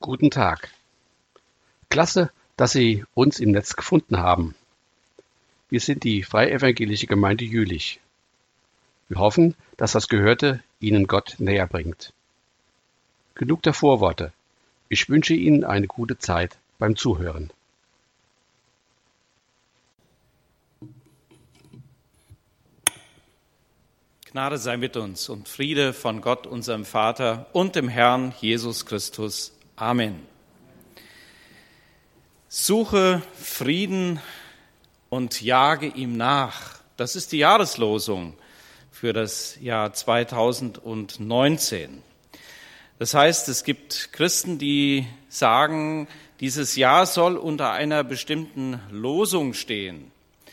Guten Tag. Klasse, dass Sie uns im Netz gefunden haben. Wir sind die Freie Evangelische Gemeinde Jülich. Wir hoffen, dass das Gehörte Ihnen Gott näher bringt. Genug der Vorworte. Ich wünsche Ihnen eine gute Zeit beim Zuhören. Gnade sei mit uns und Friede von Gott, unserem Vater und dem Herrn Jesus Christus. Amen. Suche Frieden und jage ihm nach. Das ist die Jahreslosung für das Jahr 2019. Das heißt, es gibt Christen, die sagen, dieses Jahr soll unter einer bestimmten Losung stehen.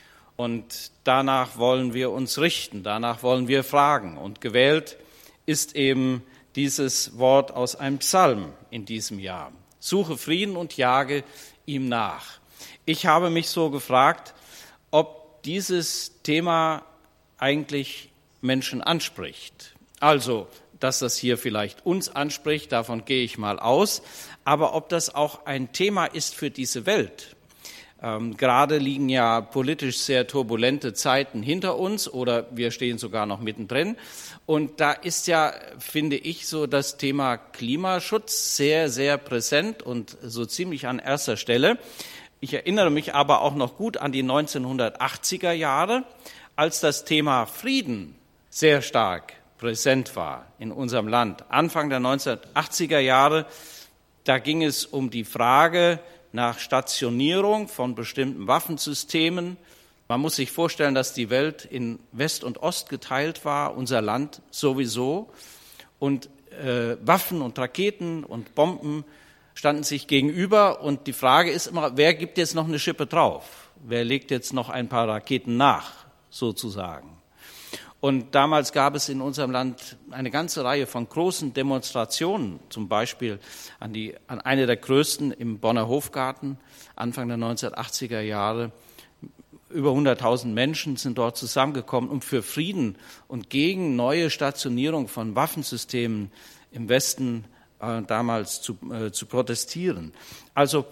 Und danach wollen wir uns richten, danach wollen wir fragen. Und gewählt ist eben dieses Wort aus einem Psalm in diesem Jahr. Suche Frieden und jage ihm nach. Ich habe mich so gefragt, ob dieses Thema eigentlich Menschen anspricht. Also, dass das hier vielleicht uns anspricht, davon gehe ich mal aus. Aber ob das auch ein Thema ist für diese Welt. Gerade liegen ja politisch sehr turbulente Zeiten hinter uns oder wir stehen sogar noch mittendrin. Und da ist ja, finde ich, so das Thema Klimaschutz sehr, sehr präsent und so ziemlich an erster Stelle. Ich erinnere mich aber auch noch gut an die 1980er Jahre, als das Thema Frieden sehr stark präsent war in unserem Land. Anfang der 1980er Jahre, da ging es um die Frage nach Stationierung von bestimmten Waffensystemen. Man muss sich vorstellen, dass die Welt in West und Ost geteilt war, unser Land sowieso. Und Waffen und Raketen und Bomben standen sich gegenüber. Und die Frage ist immer, wer gibt jetzt noch eine Schippe drauf? Wer legt jetzt noch ein paar Raketen nach, sozusagen? Und damals gab es in unserem Land eine ganze Reihe von großen Demonstrationen, zum Beispiel an eine der größten im Bonner Hofgarten, Anfang der 1980er Jahre. Über 100.000 Menschen sind dort zusammengekommen, um für Frieden und gegen neue Stationierung von Waffensystemen im Westen damals zu protestieren. Also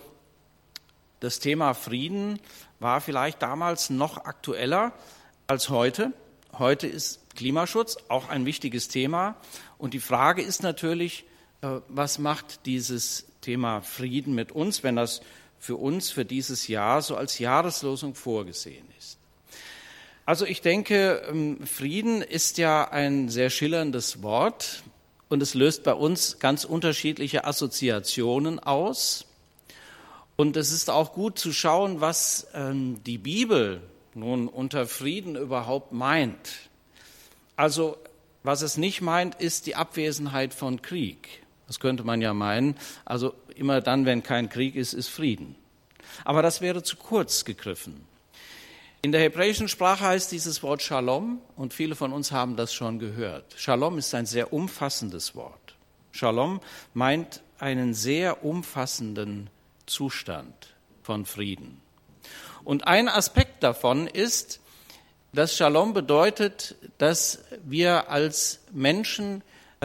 das Thema Frieden war vielleicht damals noch aktueller als heute. Heute ist Klimaschutz auch ein wichtiges Thema. Und die Frage ist natürlich, was macht dieses Thema Frieden mit uns, wenn das für uns für dieses Jahr so als Jahreslosung vorgesehen ist? Also ich denke, Frieden ist ja ein sehr schillerndes Wort und es löst bei uns ganz unterschiedliche Assoziationen aus. Und es ist auch gut zu schauen, was die Bibel nun unter Frieden überhaupt meint. Also was es nicht meint, ist die Abwesenheit von Krieg. Das könnte man ja meinen. Also immer dann, wenn kein Krieg ist, ist Frieden. Aber das wäre zu kurz gegriffen. In der hebräischen Sprache heißt dieses Wort Shalom und viele von uns haben das schon gehört. Shalom ist ein sehr umfassendes Wort. Shalom meint einen sehr umfassenden Zustand von Frieden. Und ein Aspekt davon ist, dass Shalom bedeutet, dass wir als Menschen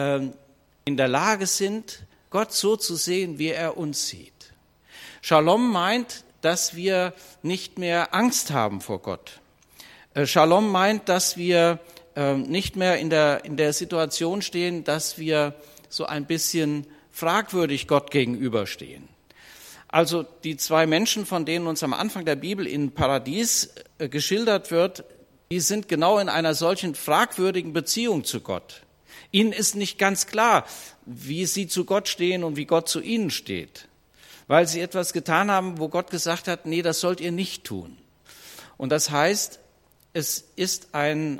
in der Lage sind, Gott so zu sehen, wie er uns sieht. Shalom meint, dass wir nicht mehr Angst haben vor Gott. Shalom meint, dass wir nicht mehr in der Situation stehen, dass wir so ein bisschen fragwürdig Gott gegenüberstehen. Also die zwei Menschen, von denen uns am Anfang der Bibel im Paradies geschildert wird, die sind genau in einer solchen fragwürdigen Beziehung zu Gott. Ihnen ist nicht ganz klar, wie sie zu Gott stehen und wie Gott zu ihnen steht, weil sie etwas getan haben, wo Gott gesagt hat, nee, das sollt ihr nicht tun. Und das heißt, es ist ein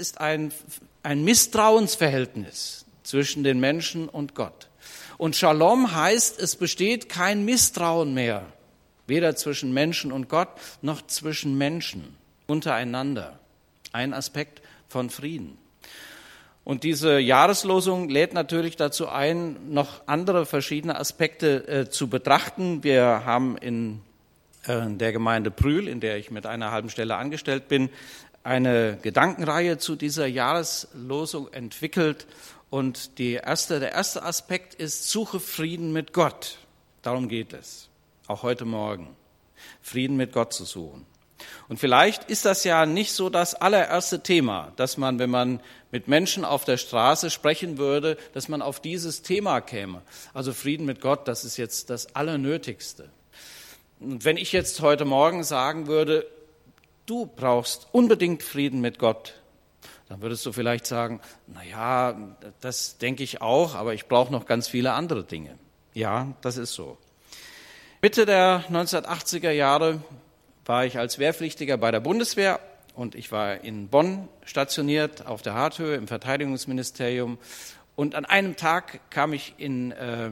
Misstrauensverhältnis zwischen den Menschen und Gott. Und Shalom heißt, es besteht kein Misstrauen mehr, weder zwischen Menschen und Gott, noch zwischen Menschen untereinander. Ein Aspekt von Frieden. Und diese Jahreslosung lädt natürlich dazu ein, noch andere verschiedene Aspekte zu betrachten. Wir haben in der Gemeinde Brühl, in der ich mit einer halben Stelle angestellt bin, eine Gedankenreihe zu dieser Jahreslosung entwickelt. Und der erste Aspekt ist, suche Frieden mit Gott. Darum geht es, auch heute Morgen, Frieden mit Gott zu suchen. Und vielleicht ist das ja nicht so das allererste Thema, dass man, wenn man mit Menschen auf der Straße sprechen würde, dass man auf dieses Thema käme. Also Frieden mit Gott, das ist jetzt das Allernötigste. Und wenn ich jetzt heute Morgen sagen würde, du brauchst unbedingt Frieden mit Gott, dann würdest du vielleicht sagen, naja, das denke ich auch, aber ich brauche noch ganz viele andere Dinge. Ja, das ist so. Mitte der 1980er Jahre war ich als Wehrpflichtiger bei der Bundeswehr und ich war in Bonn stationiert, auf der Harthöhe im Verteidigungsministerium. Und an einem Tag kam ich in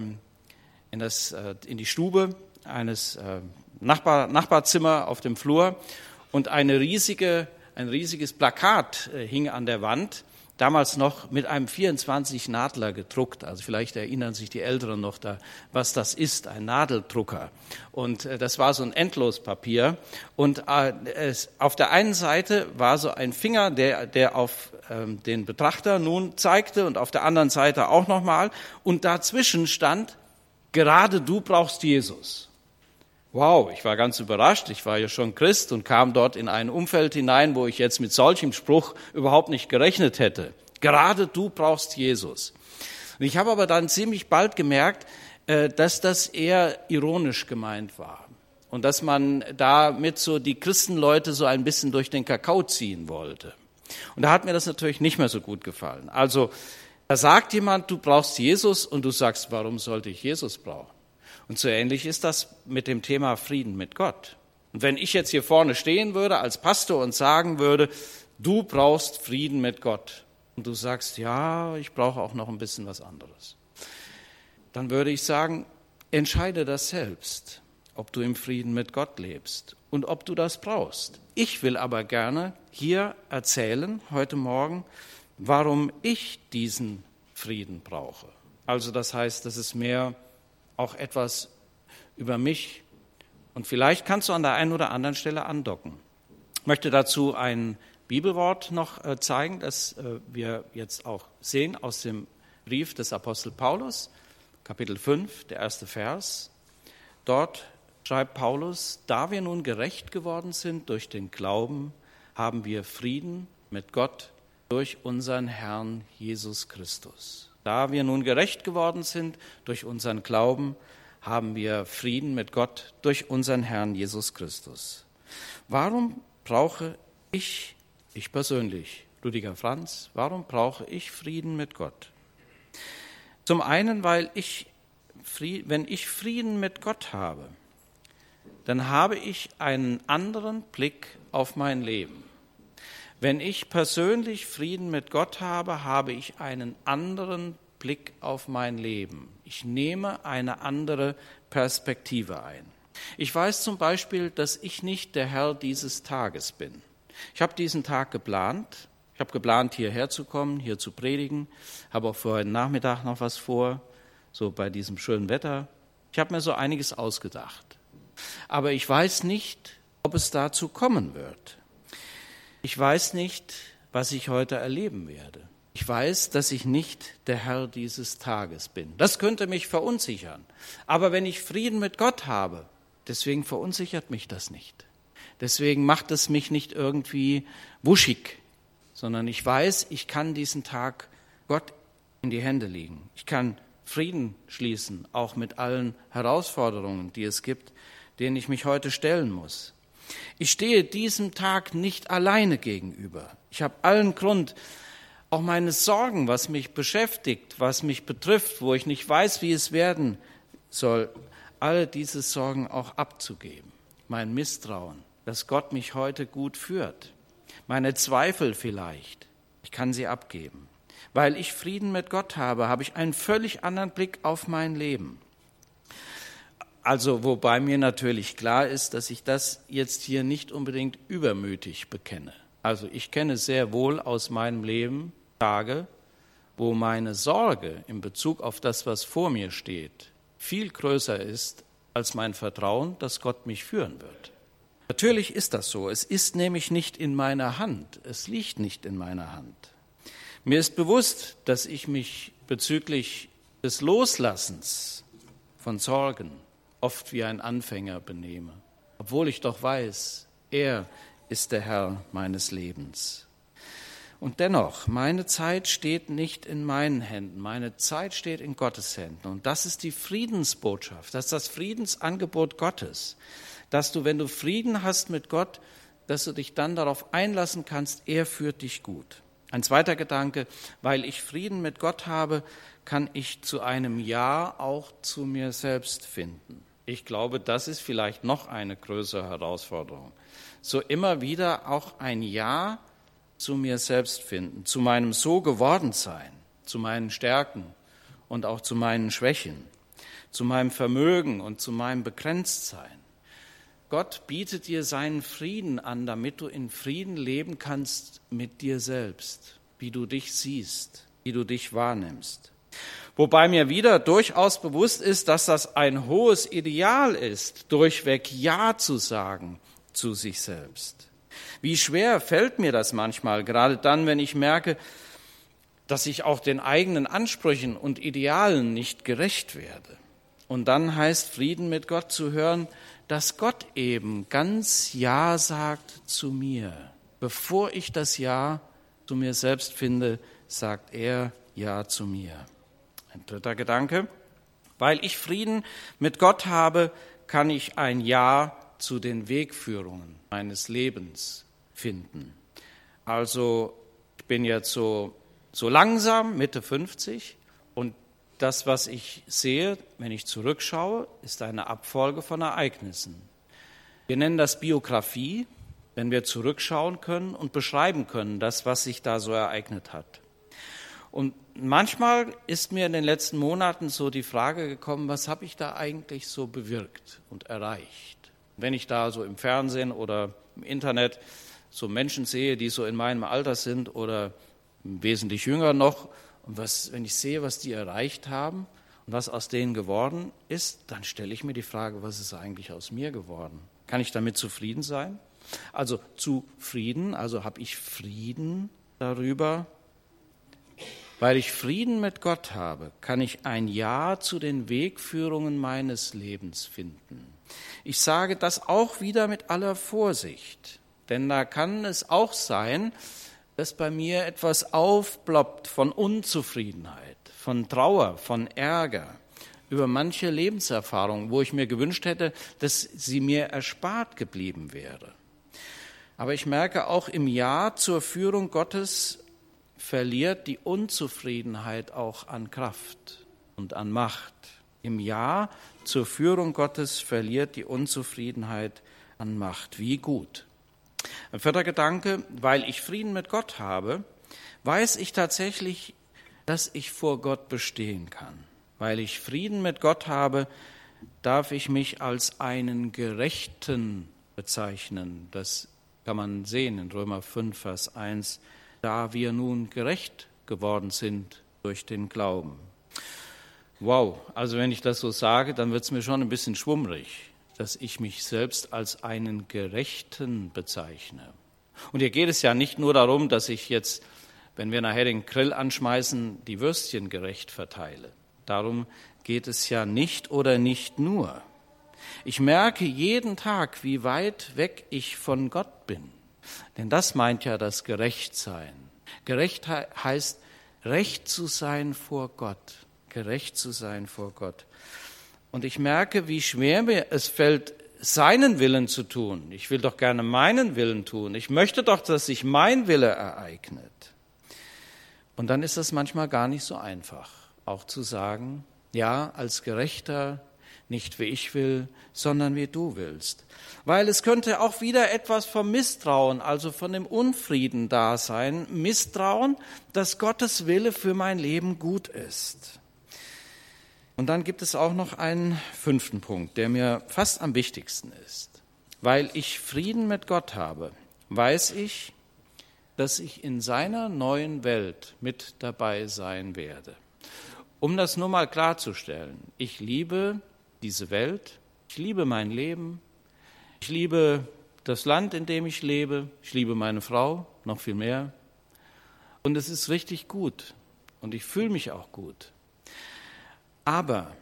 die Stube eines Nachbarzimmer auf dem Flur und ein riesiges Plakat hing an der Wand, damals noch mit einem 24-Nadler gedruckt. Also vielleicht erinnern sich die Älteren noch, was das ist, ein Nadeldrucker. Und das war so ein Endlospapier. Und auf der einen Seite war so ein Finger, der auf den Betrachter nun zeigte und auf der anderen Seite auch nochmal. Und dazwischen stand, gerade du brauchst Jesus. Wow, ich war ganz überrascht. Ich war ja schon Christ und kam dort in ein Umfeld hinein, wo ich jetzt mit solchem Spruch überhaupt nicht gerechnet hätte. Gerade du brauchst Jesus. Und ich habe aber dann ziemlich bald gemerkt, dass das eher ironisch gemeint war und dass man damit so die Christenleute so ein bisschen durch den Kakao ziehen wollte. Und da hat mir das natürlich nicht mehr so gut gefallen. Also da sagt jemand, du brauchst Jesus und du sagst, warum sollte ich Jesus brauchen? Und so ähnlich ist das mit dem Thema Frieden mit Gott. Und wenn ich jetzt hier vorne stehen würde als Pastor und sagen würde, du brauchst Frieden mit Gott, und du sagst, ja, ich brauche auch noch ein bisschen was anderes, dann würde ich sagen, entscheide das selbst, ob du im Frieden mit Gott lebst und ob du das brauchst. Ich will aber gerne hier erzählen, heute Morgen, warum ich diesen Frieden brauche. Also das heißt, das ist mehr auch etwas über mich. Und vielleicht kannst du an der einen oder anderen Stelle andocken. Ich möchte dazu ein Bibelwort noch zeigen, das wir jetzt auch sehen aus dem Brief des Apostel Paulus, Kapitel 5, der erste Vers. Dort schreibt Paulus, da wir nun gerecht geworden sind durch den Glauben, haben wir Frieden mit Gott durch unseren Herrn Jesus Christus. Da wir nun gerecht geworden sind durch unseren Glauben, haben wir Frieden mit Gott durch unseren Herrn Jesus Christus. Warum brauche ich persönlich, Rüdiger Franz, warum brauche ich Frieden mit Gott? Zum einen, weil wenn ich Frieden mit Gott habe, dann habe ich einen anderen Blick auf mein Leben. Wenn ich persönlich Frieden mit Gott habe, habe ich einen anderen Blick auf mein Leben. Ich nehme eine andere Perspektive ein. Ich weiß zum Beispiel, dass ich nicht der Herr dieses Tages bin. Ich habe diesen Tag geplant. Ich habe geplant, hierher zu kommen, hier zu predigen. Habe auch für heute Nachmittag noch was vor, so bei diesem schönen Wetter. Ich habe mir so einiges ausgedacht. Aber ich weiß nicht, ob es dazu kommen wird. Ich weiß nicht, was ich heute erleben werde. Ich weiß, dass ich nicht der Herr dieses Tages bin. Das könnte mich verunsichern. Aber wenn ich Frieden mit Gott habe, deswegen verunsichert mich das nicht. Deswegen macht es mich nicht irgendwie wuschig, sondern ich weiß, ich kann diesen Tag Gott in die Hände legen. Ich kann Frieden schließen, auch mit allen Herausforderungen, die es gibt, denen ich mich heute stellen muss. Ich stehe diesem Tag nicht alleine gegenüber. Ich habe allen Grund, auch meine Sorgen, was mich beschäftigt, was mich betrifft, wo ich nicht weiß, wie es werden soll, alle diese Sorgen auch abzugeben. Mein Misstrauen, dass Gott mich heute gut führt. Meine Zweifel vielleicht, ich kann sie abgeben. Weil ich Frieden mit Gott habe, habe ich einen völlig anderen Blick auf mein Leben. Also wobei mir natürlich klar ist, dass ich das jetzt hier nicht unbedingt übermütig bekenne. Also ich kenne sehr wohl aus meinem Leben Tage, wo meine Sorge in Bezug auf das, was vor mir steht, viel größer ist als mein Vertrauen, dass Gott mich führen wird. Natürlich ist das so. Es ist nämlich nicht in meiner Hand. Es liegt nicht in meiner Hand. Mir ist bewusst, dass ich mich bezüglich des Loslassens von Sorgen oft wie ein Anfänger benehme, obwohl ich doch weiß, er ist der Herr meines Lebens. Und dennoch, meine Zeit steht nicht in meinen Händen, meine Zeit steht in Gottes Händen. Und das ist die Friedensbotschaft, das ist das Friedensangebot Gottes, dass du, wenn du Frieden hast mit Gott, dass du dich dann darauf einlassen kannst, er führt dich gut. Ein zweiter Gedanke, weil ich Frieden mit Gott habe, kann ich zu einem Ja auch zu mir selbst finden. Ich glaube, das ist vielleicht noch eine größere Herausforderung. So immer wieder auch ein Ja zu mir selbst finden, zu meinem So-geworden-Sein, zu meinen Stärken und auch zu meinen Schwächen, zu meinem Vermögen und zu meinem Begrenztsein. Gott bietet dir seinen Frieden an, damit du in Frieden leben kannst mit dir selbst, wie du dich siehst, wie du dich wahrnimmst. Wobei mir wieder durchaus bewusst ist, dass das ein hohes Ideal ist, durchweg Ja zu sagen zu sich selbst. Wie schwer fällt mir das manchmal, gerade dann, wenn ich merke, dass ich auch den eigenen Ansprüchen und Idealen nicht gerecht werde. Und dann heißt Frieden mit Gott zu hören, dass Gott eben ganz Ja sagt zu mir. Bevor ich das Ja zu mir selbst finde, sagt er Ja zu mir. Ein dritter Gedanke, weil ich Frieden mit Gott habe, kann ich ein Ja zu den Wegführungen meines Lebens finden. Also ich bin jetzt so langsam Mitte 50 und das, was ich sehe, wenn ich zurückschaue, ist eine Abfolge von Ereignissen. Wir nennen das Biografie, wenn wir zurückschauen können und beschreiben können, das, was sich da so ereignet hat. Und manchmal ist mir in den letzten Monaten so die Frage gekommen, was habe ich da eigentlich so bewirkt und erreicht? Wenn ich da so im Fernsehen oder im Internet so Menschen sehe, die so in meinem Alter sind oder wesentlich jünger noch, und wenn ich sehe, was die erreicht haben und was aus denen geworden ist, dann stelle ich mir die Frage, was ist eigentlich aus mir geworden? Kann ich damit zufrieden sein? Also zufrieden, also habe ich Frieden darüber? Weil ich Frieden mit Gott habe, kann ich ein Ja zu den Wegführungen meines Lebens finden. Ich sage das auch wieder mit aller Vorsicht, denn da kann es auch sein, dass bei mir etwas aufploppt von Unzufriedenheit, von Trauer, von Ärger über manche Lebenserfahrungen, wo ich mir gewünscht hätte, dass sie mir erspart geblieben wäre. Aber ich merke auch im Ja zur Führung Gottes verliert die Unzufriedenheit auch an Kraft und an Macht. Im Ja zur Führung Gottes verliert die Unzufriedenheit an Macht. Wie gut. Ein vierter Gedanke, weil ich Frieden mit Gott habe, weiß ich tatsächlich, dass ich vor Gott bestehen kann. Weil ich Frieden mit Gott habe, darf ich mich als einen Gerechten bezeichnen. Das kann man sehen in Römer 5, Vers 1, da wir nun gerecht geworden sind durch den Glauben. Wow, also wenn ich das so sage, dann wird es mir schon ein bisschen schwummrig, dass ich mich selbst als einen Gerechten bezeichne. Und hier geht es ja nicht nur darum, dass ich jetzt, wenn wir nachher den Grill anschmeißen, die Würstchen gerecht verteile. Darum geht es ja nicht oder nicht nur. Ich merke jeden Tag, wie weit weg ich von Gott bin. Denn das meint ja das Gerechtsein. Gerecht heißt, recht zu sein vor Gott. Gerecht zu sein vor Gott. Und ich merke, wie schwer mir es fällt, seinen Willen zu tun. Ich will doch gerne meinen Willen tun. Ich möchte doch, dass sich mein Wille ereignet. Und dann ist das manchmal gar nicht so einfach, auch zu sagen, ja, als Gerechter, nicht wie ich will, sondern wie du willst. Weil es könnte auch wieder etwas vom Misstrauen, also von dem Unfrieden da sein. Misstrauen, dass Gottes Wille für mein Leben gut ist. Und dann gibt es auch noch einen fünften Punkt, der mir fast am wichtigsten ist. Weil ich Frieden mit Gott habe, weiß ich, dass ich in seiner neuen Welt mit dabei sein werde. Um das nur mal klarzustellen, ich liebe diese Welt, ich liebe mein Leben, ich liebe das Land, in dem ich lebe, ich liebe meine Frau, noch viel mehr. Und es ist richtig gut und ich fühle mich auch gut. Aber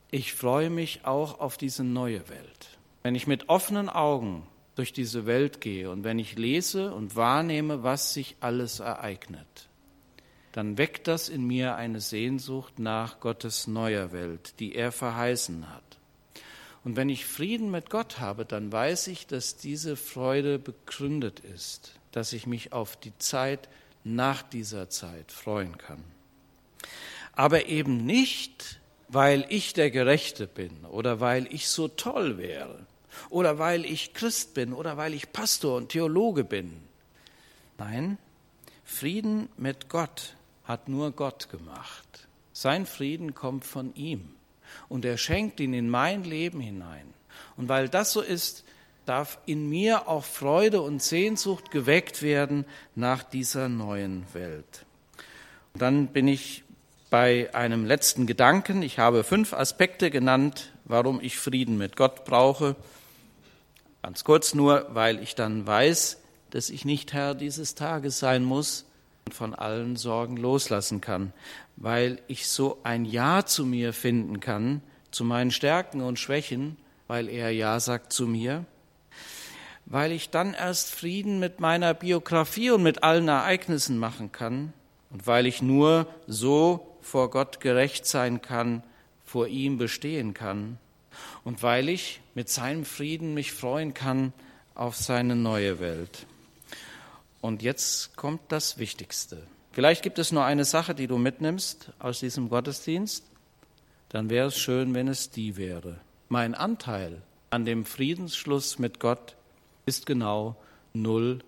ich freue mich auch auf diese neue Welt. Wenn ich mit offenen Augen durch diese Welt gehe und wenn ich lese und wahrnehme, was sich alles ereignet, dann weckt das in mir eine Sehnsucht nach Gottes neuer Welt, die er verheißen hat. Und wenn ich Frieden mit Gott habe, dann weiß ich, dass diese Freude begründet ist, dass ich mich auf die Zeit nach dieser Zeit freuen kann. Aber eben nicht, weil ich der Gerechte bin oder weil ich so toll wäre oder weil ich Christ bin oder weil ich Pastor und Theologe bin. Nein, Frieden mit Gott hat nur Gott gemacht. Sein Frieden kommt von ihm und er schenkt ihn in mein Leben hinein. Und weil das so ist, darf in mir auch Freude und Sehnsucht geweckt werden nach dieser neuen Welt. Und dann bin ich bei einem letzten Gedanken. Ich habe 5 Aspekte genannt, warum ich Frieden mit Gott brauche. Ganz kurz nur, weil ich dann weiß, dass ich nicht Herr dieses Tages sein muss und von allen Sorgen loslassen kann, weil ich so ein Ja zu mir finden kann, zu meinen Stärken und Schwächen, weil er Ja sagt zu mir, weil ich dann erst Frieden mit meiner Biografie und mit allen Ereignissen machen kann und weil ich nur so vor Gott gerecht sein kann, vor ihm bestehen kann und weil ich mit seinem Frieden mich freuen kann auf seine neue Welt. Und jetzt kommt das Wichtigste. Vielleicht gibt es nur eine Sache, die du mitnimmst aus diesem Gottesdienst. Dann wäre es schön, wenn es die wäre. Mein Anteil an dem Friedensschluss mit Gott ist genau 0%.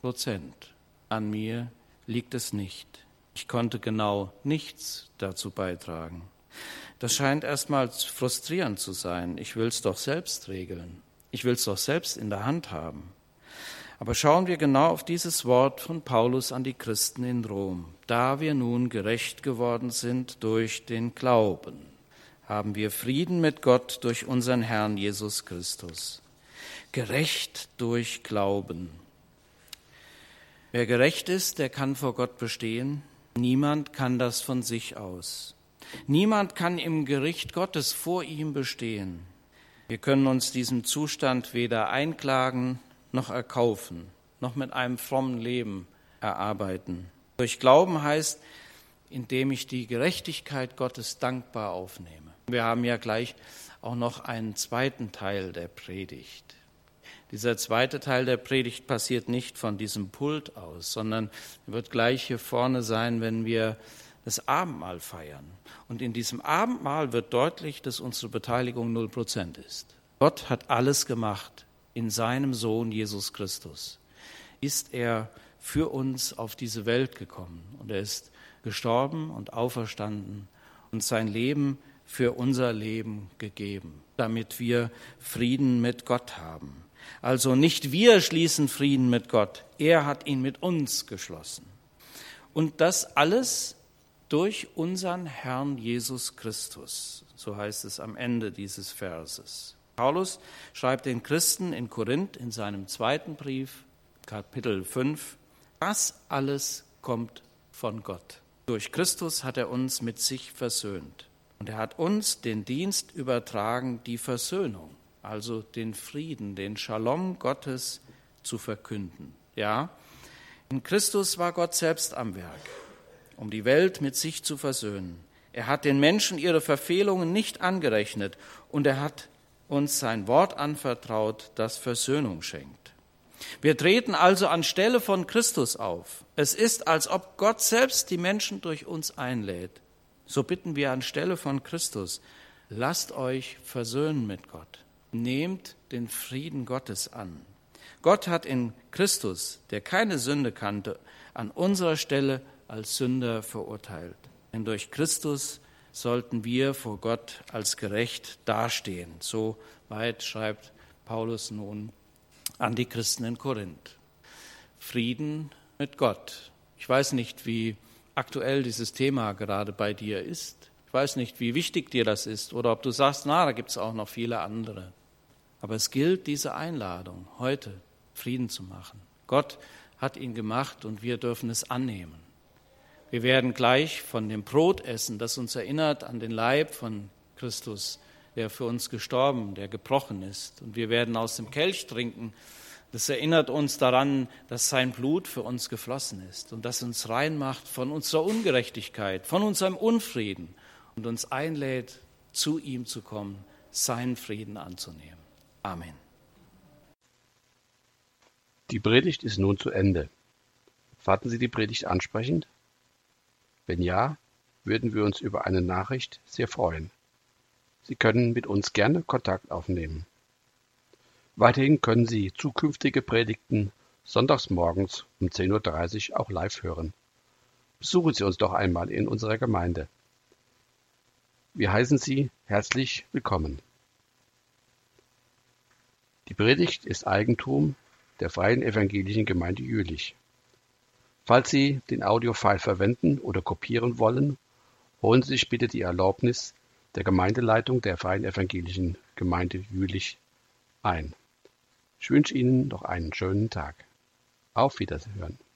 An mir liegt es nicht. Ich konnte genau nichts dazu beitragen. Das scheint erstmal frustrierend zu sein. Ich will es doch selbst regeln. Ich will es doch selbst in der Hand haben. Aber schauen wir genau auf dieses Wort von Paulus an die Christen in Rom. Da wir nun gerecht geworden sind durch den Glauben, haben wir Frieden mit Gott durch unseren Herrn Jesus Christus. Gerecht durch Glauben. Wer gerecht ist, der kann vor Gott bestehen. Niemand kann das von sich aus. Niemand kann im Gericht Gottes vor ihm bestehen. Wir können uns diesen Zustand weder einklagen noch erkaufen, noch mit einem frommen Leben erarbeiten. Durch Glauben heißt, indem ich die Gerechtigkeit Gottes dankbar aufnehme. Wir haben ja gleich auch noch einen zweiten Teil der Predigt. Dieser zweite Teil der Predigt passiert nicht von diesem Pult aus, sondern wird gleich hier vorne sein, wenn wir das Abendmahl feiern. Und in diesem Abendmahl wird deutlich, dass unsere Beteiligung 0% ist. Gott hat alles gemacht in seinem Sohn Jesus Christus. Ist er für uns auf diese Welt gekommen und er ist gestorben und auferstanden und sein Leben für unser Leben gegeben, damit wir Frieden mit Gott haben. Also nicht wir schließen Frieden mit Gott, er hat ihn mit uns geschlossen. Und das alles durch unseren Herrn Jesus Christus, so heißt es am Ende dieses Verses. Paulus schreibt den Christen in Korinth in seinem 2. Brief, Kapitel 5, das alles kommt von Gott. Durch Christus hat er uns mit sich versöhnt. Und er hat uns den Dienst übertragen, die Versöhnung, also den Frieden, den Shalom Gottes zu verkünden. Ja, in Christus war Gott selbst am Werk, um die Welt mit sich zu versöhnen. Er hat den Menschen ihre Verfehlungen nicht angerechnet und er hat uns sein Wort anvertraut, das Versöhnung schenkt. Wir treten also anstelle von Christus auf. Es ist, als ob Gott selbst die Menschen durch uns einlädt. So bitten wir anstelle von Christus, lasst euch versöhnen mit Gott. Nehmt den Frieden Gottes an. Gott hat in Christus, der keine Sünde kannte, an unserer Stelle als Sünder verurteilt. Denn durch Christus sollten wir vor Gott als gerecht dastehen. So weit schreibt Paulus nun an die Christen in Korinth. Frieden mit Gott. Ich weiß nicht, wie aktuell dieses Thema gerade bei dir ist. Ich weiß nicht, wie wichtig dir das ist oder ob du sagst, da gibt es auch noch viele andere. Aber es gilt diese Einladung, heute Frieden zu machen. Gott hat ihn gemacht und wir dürfen es annehmen. Wir werden gleich von dem Brot essen, das uns erinnert an den Leib von Christus, der für uns gestorben, der gebrochen ist. Und wir werden aus dem Kelch trinken. Das erinnert uns daran, dass sein Blut für uns geflossen ist und das uns rein macht von unserer Ungerechtigkeit, von unserem Unfrieden und uns einlädt, zu ihm zu kommen, seinen Frieden anzunehmen. Amen. Die Predigt ist nun zu Ende. Fanden Sie die Predigt ansprechend? Wenn ja, würden wir uns über eine Nachricht sehr freuen. Sie können mit uns gerne Kontakt aufnehmen. Weiterhin können Sie zukünftige Predigten sonntags morgens um 10:30 Uhr auch live hören. Besuchen Sie uns doch einmal in unserer Gemeinde. Wir heißen Sie herzlich willkommen. Die Predigt ist Eigentum der Freien Evangelischen Gemeinde Jülich. Falls Sie den Audiofile verwenden oder kopieren wollen, holen Sie sich bitte die Erlaubnis der Gemeindeleitung der Freien Evangelischen Gemeinde Jülich ein. Ich wünsche Ihnen noch einen schönen Tag. Auf Wiederhören.